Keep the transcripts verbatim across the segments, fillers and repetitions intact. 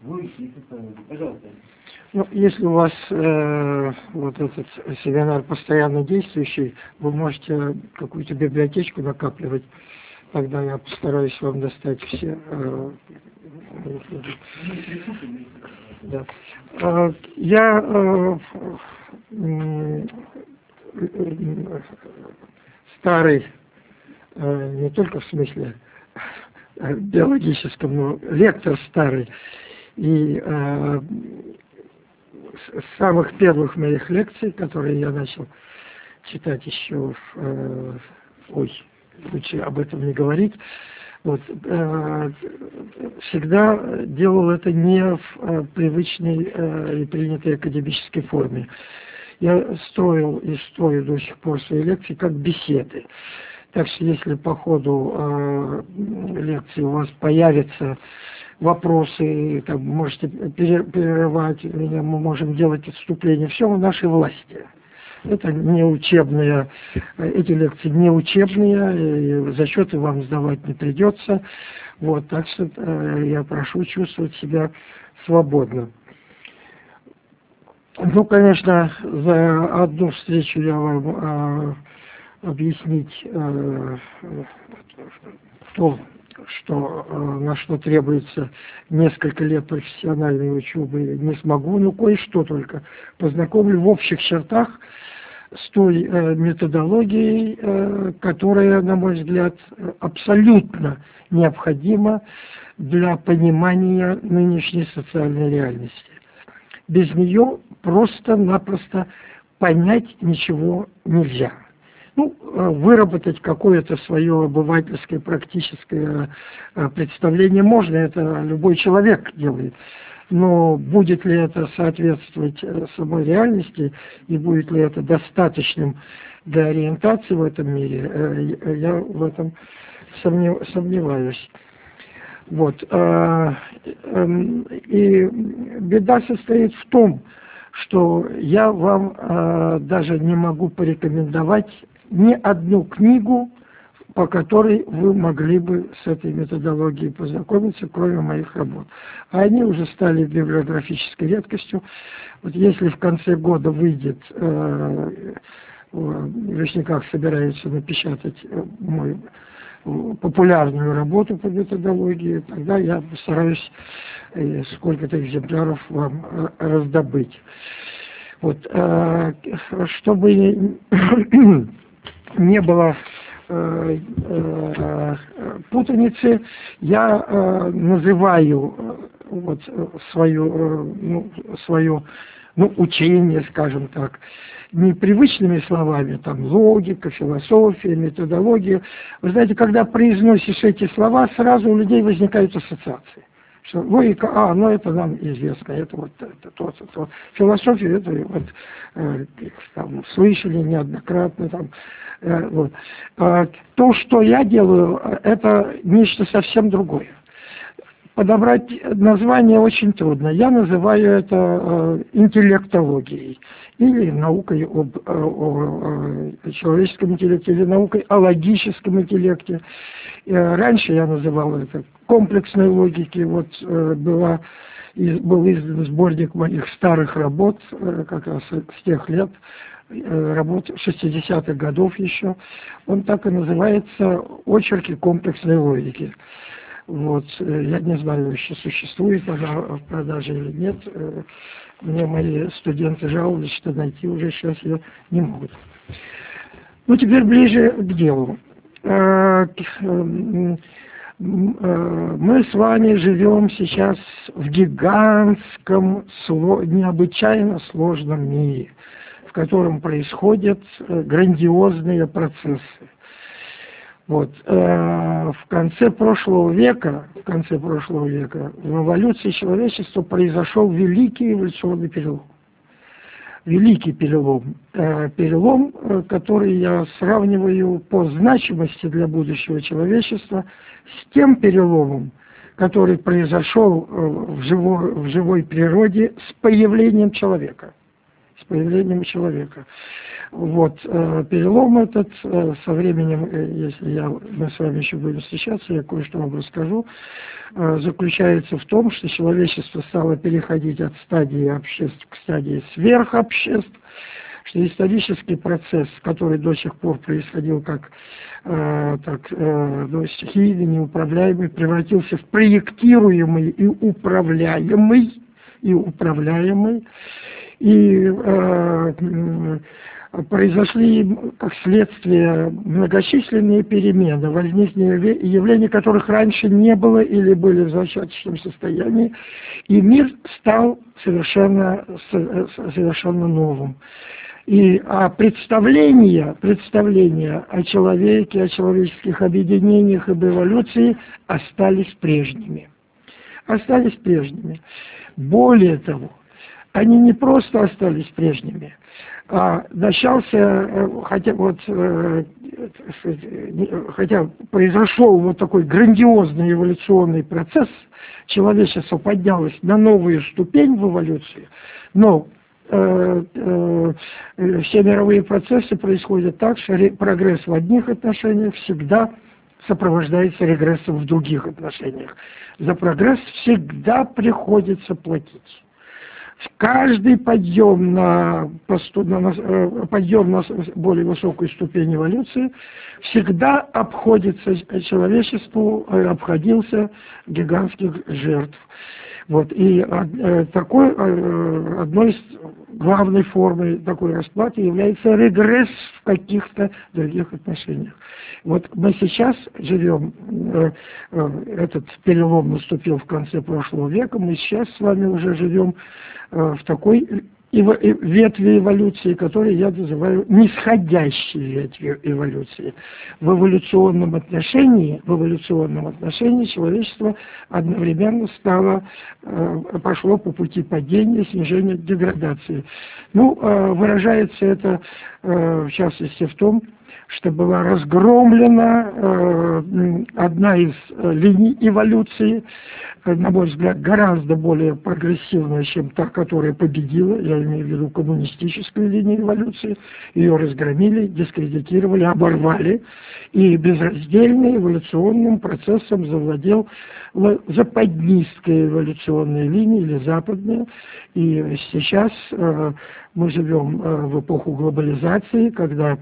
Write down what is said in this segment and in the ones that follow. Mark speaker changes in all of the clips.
Speaker 1: Пожалуйста.
Speaker 2: Ну, если у вас э, вот этот семинар постоянно действующий, вы можете какую-то библиотечку накапливать, тогда я постараюсь вам достать все э, да. э, я э, э, старый, э, не только в смысле э, биологическом, но лектор старый. И э, с самых первых моих лекций, которые я начал читать еще, в, э, ой, лучше об этом не говорить, вот, э, всегда делал это не в э, привычной э, и принятой академической форме. Я строил и строю до сих пор свои лекции как беседы. Так что если по ходу э, лекции у вас появятся вопросы, там, можете перерывать меня, мы можем делать отступления, все в нашей власти. Это не учебные, эти лекции не учебные, зачеты вам сдавать не придется. Вот, так что э, я прошу чувствовать себя свободно. Ну, конечно, за одну встречу я вам э, объяснить э, то, что, э, на что требуется несколько лет профессиональной учебы, не смогу, но кое-что только познакомлю в общих чертах с той э, методологией, э, которая, на мой взгляд, абсолютно необходима для понимания нынешней социальной реальности. Без нее просто-напросто понять ничего нельзя. Ну, выработать какое-то свое обывательское, практическое представление можно, это любой человек делает. Но будет ли это соответствовать самой реальности и будет ли это достаточным для ориентации в этом мире, я в этом сомневаюсь. Вот. И беда состоит в том, что я вам даже не могу порекомендовать ни одну книгу, по которой вы могли бы с этой методологией познакомиться, кроме моих работ. А они уже стали библиографической редкостью. Вот если в конце года выйдет, э, в Вишняках собираются напечатать мою популярную работу по методологии, тогда я постараюсь э, сколько-то экземпляров вам раздобыть. Вот, э, чтобы не было э, э, путаницы, я э, называю э, вот, свою, э, ну, свое ну, учение, скажем так, непривычными словами, там, логика, философия, методология. Вы знаете, когда произносишь эти слова, сразу у людей возникают ассоциации. Что логика, а, ну это нам известно, это вот это, то, то, то. Философию это вот э, там, слышали неоднократно. Там, э, вот. А, то, что я делаю, это нечто совсем другое. Подобрать название очень трудно. Я называю это э, интеллектологией или наукой об, о, о, о человеческом интеллекте, или наукой о логическом интеллекте. И, э, раньше я называл это комплексной логики. Вот э, была, из, был издан сборник моих старых работ, э, как раз с тех лет, э, работ шестидесятых годов еще. Он так и называется «Очерки комплексной логики». Вот, я не знаю, еще существует она в продаже или нет. Мне мои студенты жаловались, что найти уже сейчас ее не могут. Ну, теперь ближе к делу. Мы с вами живем сейчас в гигантском, необычайно сложном мире, в котором происходят грандиозные процессы. Вот. В конце прошлого века, в конце прошлого века в эволюции человечества произошел великий эволюционный перелом. Великий перелом. Перелом, который я сравниваю по значимости для будущего человечества с тем переломом, который произошел в живой, в живой природе с появлением человека. С появлением человека. Вот. Перелом этот со временем, если я, мы с вами еще будем встречаться, я кое-что вам расскажу, заключается в том, что человечество стало переходить от стадии обществ к стадии сверхобществ, что исторический процесс, который до сих пор происходил как э, так, э, ну, стихийный, неуправляемый, превратился в проектируемый и управляемый, и управляемый, и э, произошли как следствие многочисленные перемены, возникли явления, которых раньше не было или были в зачаточном состоянии, и мир стал совершенно, совершенно новым. И а представления, представления о человеке, о человеческих объединениях и об эволюции остались прежними. Остались прежними. Более того, они не просто остались прежними, а начался, хотя, вот, хотя произошел вот такой грандиозный эволюционный процесс, человечество поднялось на новую ступень в эволюции, но все мировые процессы происходят так, что прогресс в одних отношениях всегда сопровождается регрессом в других отношениях. За прогресс всегда приходится платить. Каждый подъем на, на, подъем на более высокую ступень эволюции всегда обходится человечеству, обходился гигантских жертв. Вот. И э, такой, э, одной из главной формой такой расплаты является регресс в каких-то других отношениях. Вот мы сейчас живем, э, э, этот перелом наступил в конце прошлого века, мы сейчас с вами уже живем э, в такой ветви эволюции, которую я называю нисходящей ветвью эволюции. В эволюционном отношении, в эволюционном отношении человечество одновременно стало, пошло по пути падения, снижения, деградации. Ну, выражается это, в частности, в том, что была разгромлена э, одна из э, линий эволюции, э, на мой взгляд, гораздо более прогрессивная, чем та, которая победила, я имею в виду коммунистическую линию эволюции. Ее разгромили, дискредитировали, оборвали, и безраздельно эволюционным процессом завладел западнистская эволюционная линия или западная. И сейчас э, мы живем э, в эпоху глобализации, когда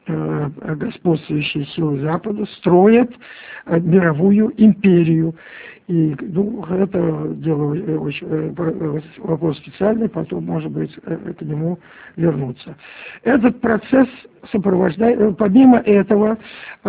Speaker 2: господствующие силы Запада строят мировую империю. И ну, это дело очень, вопрос специальный, потом, может быть, к нему вернуться. Этот процесс сопровождает, помимо этого,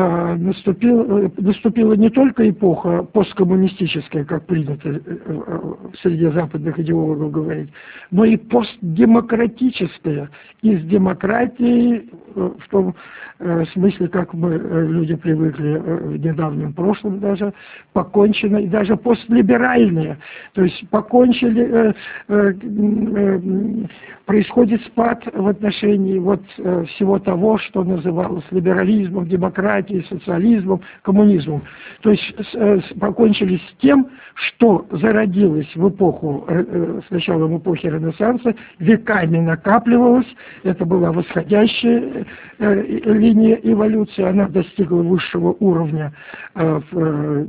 Speaker 2: наступил, наступила не только эпоха посткоммунистическая, как принято среди западных идеологов говорить, но и постдемократическая. Из демократии, в том смысле, как мы, люди, привыкли в недавнем прошлом даже, покончено, и даже постлиберальные, то есть покончили, э, э, э, происходит спад в отношении вот э, всего того, что называлось либерализмом, демократией, социализмом, коммунизмом. То есть э, покончили с тем, что зародилось в эпоху, э, с началом эпохи Ренессанса, веками накапливалось, это была восходящая э, линия эволюции, она достигла высшего уровня э, в, э,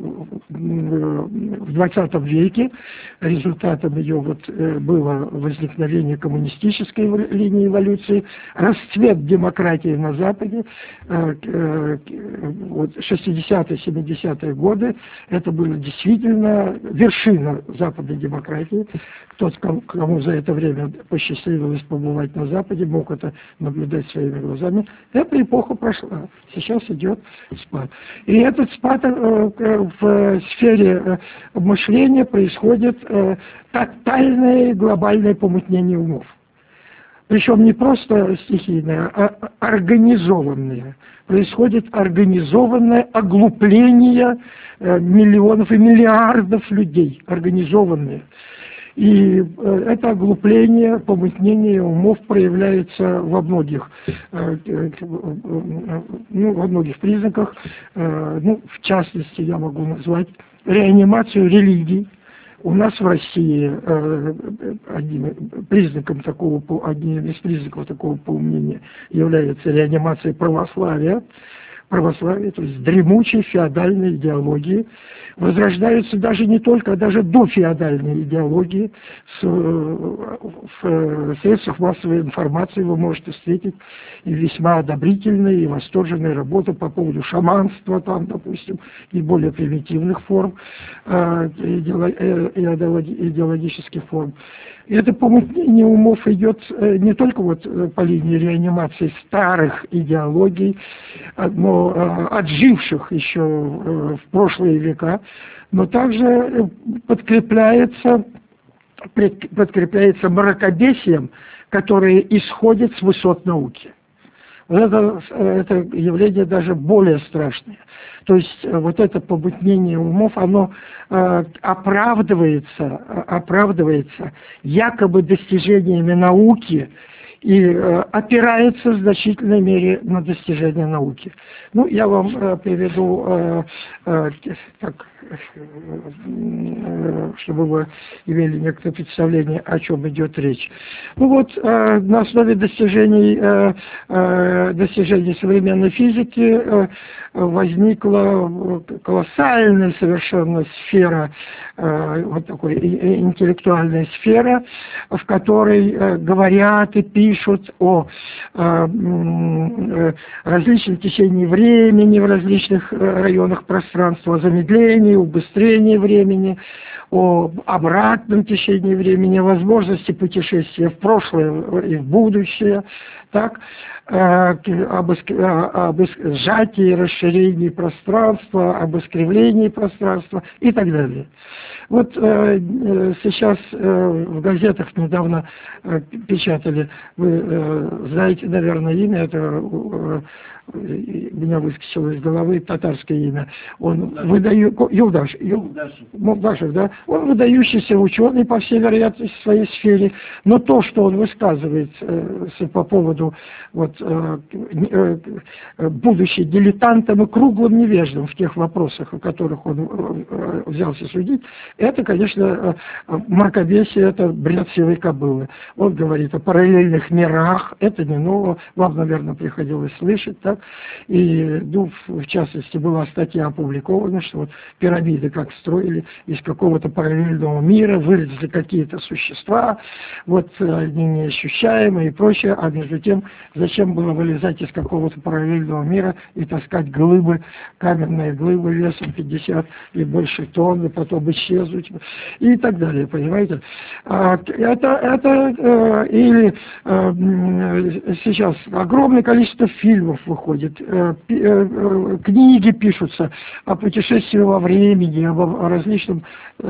Speaker 2: в двадцатом веке. Результатом ее вот было возникновение коммунистической линии эволюции, расцвет демократии на Западе. Вот шестидесятые, семидесятые годы это было действительно вершина западной демократии. Тот, кому за это время посчастливилось побывать на Западе, мог это наблюдать своими глазами. Эта эпоха прошла. Сейчас идет спад. И этот спад в сфере мышления происходит тотальное глобальное помутнение умов. Причем не просто стихийное, а организованное. Происходит организованное оглупление миллионов и миллиардов людей. Организованное. И это оглупление, помутнение умов проявляется во многих, ну, во многих признаках. Ну, в частности, я могу назвать реанимацию религий. У нас в России э, одним признаком такого, одним из признаков такого поумнения является реанимация православия. Православие, то есть дремучей феодальной идеологии, возрождаются даже не только, а даже до феодальной идеологии. С, в средствах массовой информации вы можете встретить и весьма одобрительные и восторженные работы по поводу шаманства, там, допустим, и более примитивных форм, э, идеологических форм. И это помутнение умов идет не только вот по линии реанимации старых идеологий, но отживших еще в прошлые века, но также подкрепляется, подкрепляется мракобесием, которое исходит с высот науки. Вот это, это явление даже более страшное. То есть вот это помутнение умов, оно э, оправдывается, оправдывается якобы достижениями науки и э, опирается в значительной мере на достижения науки. Ну, я вам э, приведу, э, э, так, э, чтобы вы имели некоторое представление, о чем идет речь. Ну вот, э, на основе достижений, э, э, достижений современной физики э, возникла колоссальная совершенно сфера, э, вот такой интеллектуальная сфера, в которой э, говорят и пишут о э, э, различном течении времени в различных районах пространства, о замедлении, убыстрении времени, о обратном течении времени, о возможности путешествия в прошлое и в будущее, так, э, об, об сжатии, расширении пространства, об искривлении пространства и так далее. Вот э, сейчас э, в газетах недавно э, печатали, вы э, знаете, наверное, имя, это э, меня выскочило из головы, татарское имя. Он выдаю, Юлдаш, Юлдашев. Юлдашев, да? Он выдающийся ученый, по всей вероятности, в своей сфере, но то, что он высказывает э, по поводу вот, э, э, будучи дилетантом и круглым невеждом в тех вопросах, о которых он э, взялся судить, это, конечно, мракобесие, это бред сивой кобылы. Он говорит о параллельных мирах, это не ново, вам, наверное, приходилось слышать, так? И, ну, в частности, была статья опубликована, что вот пирамиды как строили из какого-то параллельного мира, вылезли какие-то существа, вот они неощущаемые и прочее, а между тем, зачем было вылезать из какого-то параллельного мира и таскать глыбы, каменные глыбы весом пятьдесят и больше тонн, и потом исчезнуть, и так далее, понимаете? Это, это или сейчас огромное количество фильмов выходит, книги пишутся о путешествии во времени, о различном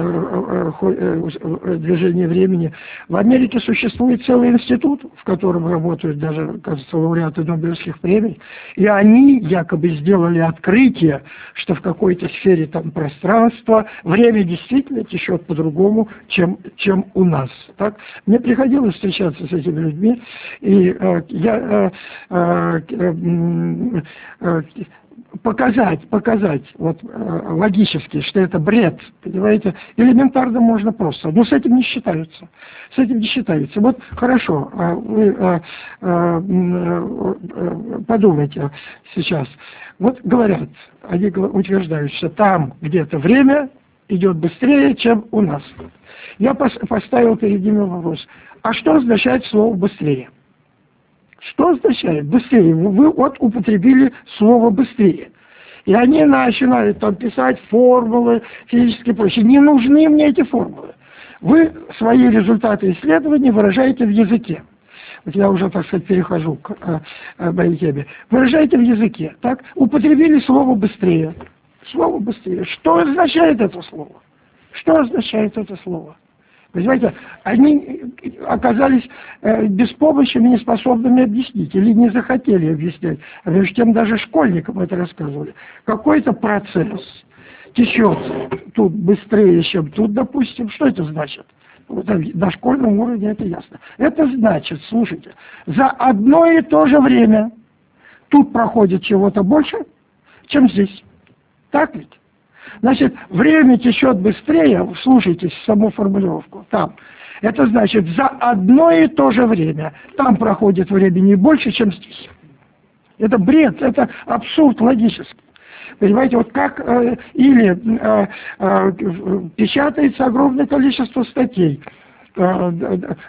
Speaker 2: движении времени. В Америке существует целый институт, в котором работают даже, кажется, лауреаты Нобелевских премий, и они якобы сделали открытие, что в какой-то сфере там пространства время действительно течет по-другому, чем, чем у нас. Так? Мне приходилось встречаться с этими людьми, и э, я э, э, э, показать, показать вот, э, логически, что это бред, понимаете, элементарно можно просто, но с этим не считаются, с этим не считаются. Вот хорошо, э, вы э, э, э, подумайте сейчас, вот говорят, они утверждают, что там где-то время идет быстрее, чем у нас. Я поставил перед ними вопрос, а что означает слово «быстрее»? Что означает «быстрее»? Вы вот употребили слово «быстрее». И они начинают там писать формулы физические и прочее. Не нужны мне эти формулы. Вы свои результаты исследований выражаете в языке. Вот я уже, так сказать, перехожу к а, а, моей теме. Выражаете в языке. Так? Употребили слово «быстрее». Слово «быстрее». Что означает это слово? Что означает это слово? Понимаете, они оказались э, беспомощными, неспособными объяснить, или не захотели объяснять. А между тем даже школьникам это рассказывали. Какой-то процесс течет тут быстрее, чем тут, допустим. Что это значит? Вот на школьном уровне это ясно. Это значит, слушайте, за одно и то же время тут проходит чего-то больше, чем здесь. Так ведь? Значит, время течет быстрее, вслушайтесь в саму формулировку, там. Это значит, за одно и то же время. Там проходит времени больше, чем здесь. Это бред, это абсурд логический. Понимаете, вот как э, или э, э, печатается огромное количество статей, э,